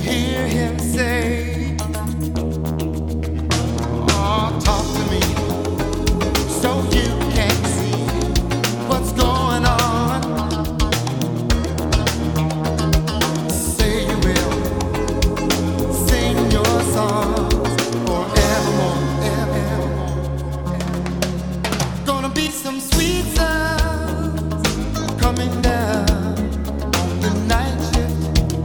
hear him say, oh, talk to me so you can see what's going on. Say you will sing your songs forevermore, evermore. Gonna be some sweet sounds coming down on the night shift.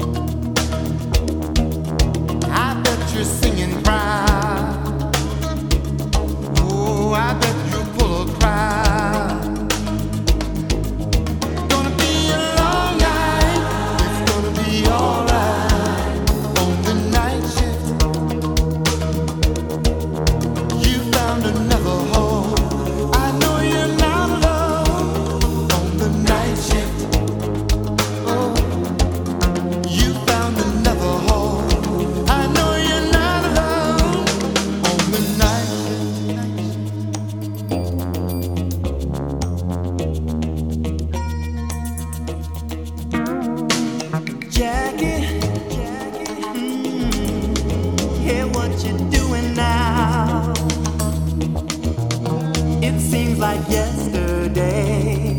I bet you're singing proud. Oh, I bet you pull a crowd. Gonna be a long night. It's gonna be alright on the night shift. You found another home. I know you're not alone on the night shift. Oh, you found another home. I know you're not alone on the night shift. Jackie, hear what you're doing now. It seems like yesterday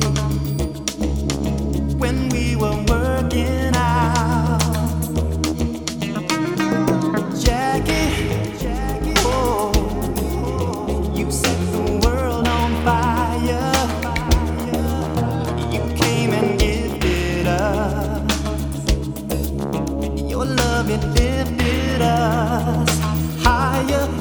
when we were working out. Jackie, oh, you set the world on fire. You came and gifted us your love, it lifted us higher.